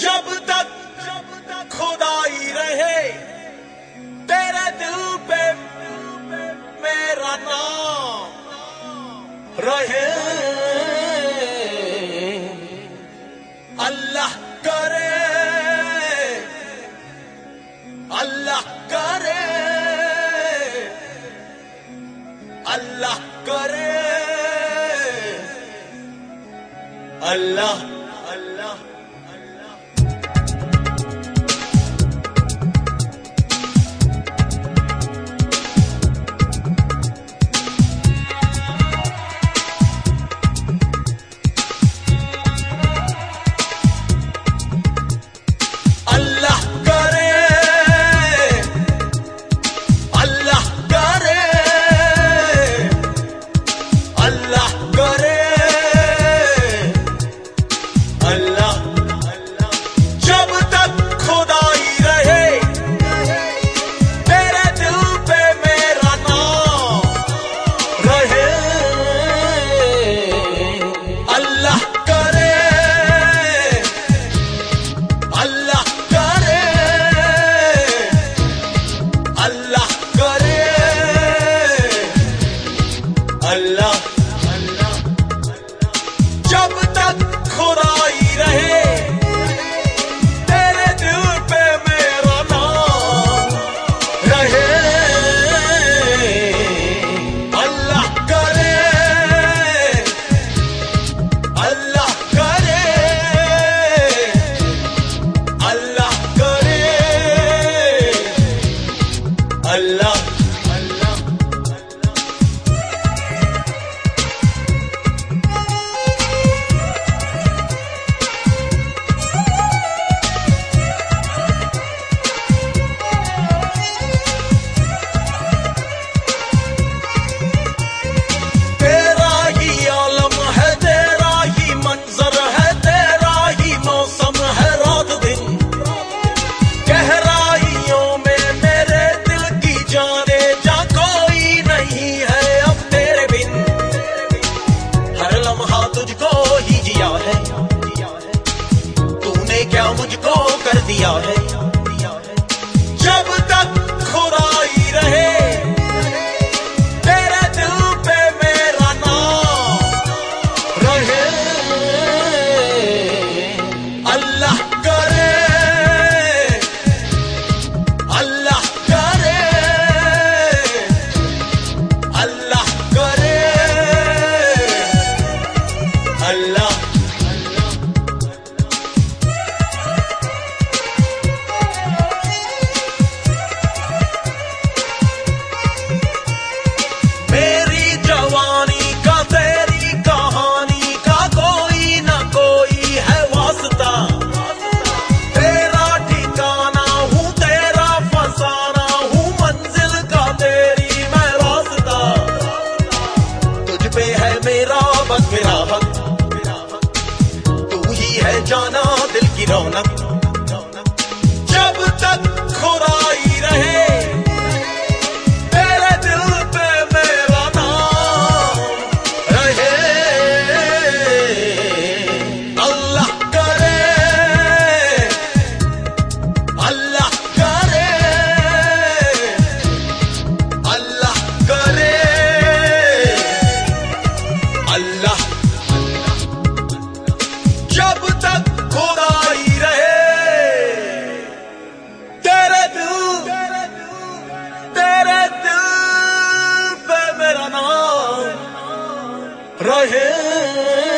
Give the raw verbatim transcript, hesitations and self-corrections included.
जब तक खुदाई रहे तेरे दिल पे मेरा नाम रहे। अल्लाह करे, अल्लाह करे, अल्लाह करे, अल्लाह अल्लाह क्या मुझको कर दिया है। जब तक खुदाई रहे तेरे दिल पे मेरा नाम रहे। अल्लाह करे, अल्लाह करे, अल्लाह करे, अल्लाह जाना दिल की रौनक। जब तक खुदाई रहे तेरे दिल पे मेरा नाम रहे। अल्लाह करे, अल्लाह करे, अल्लाह करे, अल्लाह जब तक खुदाई रहे तेरे दिल तेरे दिल पे मेरा नाम रहे।